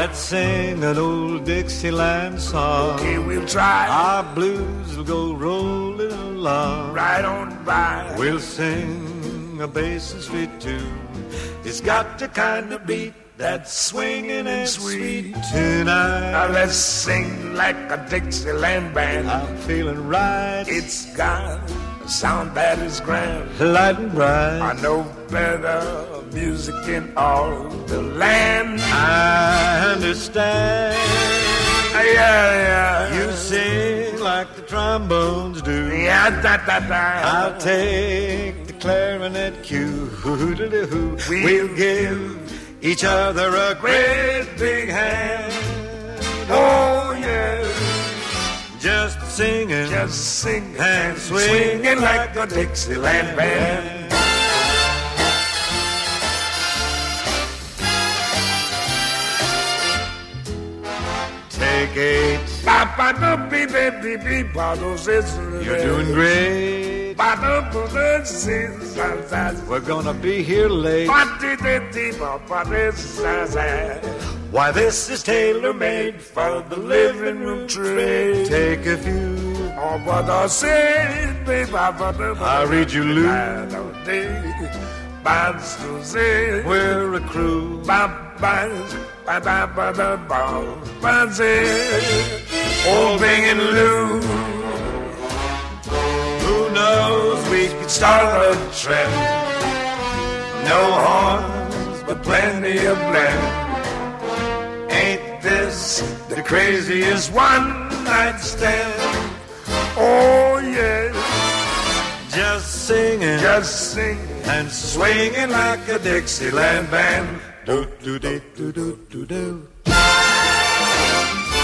Let's sing an old Dixieland song. Okay, we'll try. Our blues will go rolling along. Right on by. We'll sing a Basin Street tune. It's got the kind of beat that's swinging and sweet tonight. Now let's sing like a Dixieland band. I'm feeling right. It's got a sound that is grand. Light and bright. I know better music in all the land. I understand. Yeah. You sing like the trombones do. Yeah, da. I'll take the clarinet cue. We'll give each other a great big hand. Oh, yeah. Just singing And swinging like a Dixieland band. Take 8. You're doing great. We're gonna be here late. Why, this is tailor-made for the living room trade. Take a few. I'll read you Lou. We're a crew. Old Bing and Lou. Who knows, we could start a trend. No horns, but plenty of blend. Ain't this the craziest one-night stand? Oh, yeah. Just singing and swinging like a Dixieland band. Do do do do do do do.